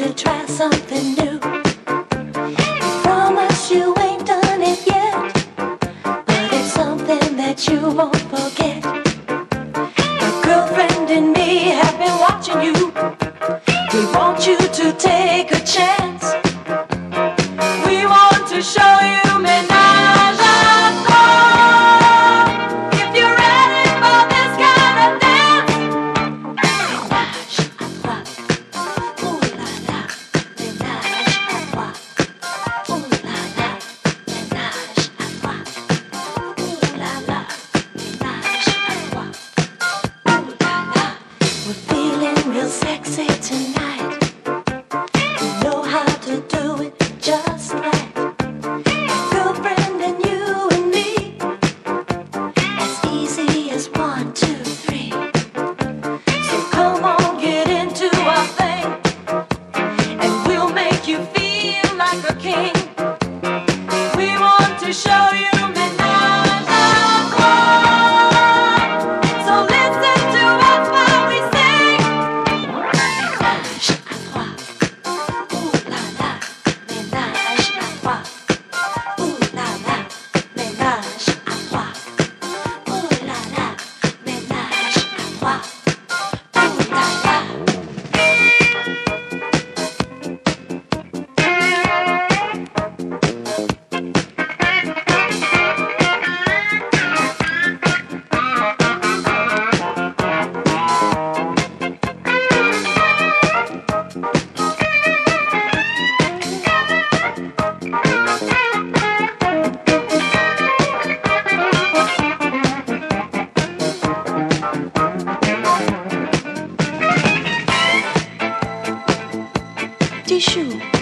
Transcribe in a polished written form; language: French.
to try something new. Promise you ain't done it yet, but it's something that you won't forget. My girlfriend and me have been watching you. We want you to take a chance. We want to show you ménage à trois. If you're ready for this kind of dance, ménage à trois. Ooh la la, ménage à trois. Ooh la la, ménage à trois. Ooh la la, ménage à trois. Ooh la la, we're feeling real sexy tonight. We know how to do it just right. Girlfriend and you and me, as easy as 1, 2, 3. So come on, get into our thing, and we'll make you feel like a king. We want to show you ménage à trois. So listen to us while we sing. Ménage à trois. Ooh la la, ménage à trois. Ooh la la, ménage à trois. Ooh la la, ménage à trois. Ooh la la. Tissue.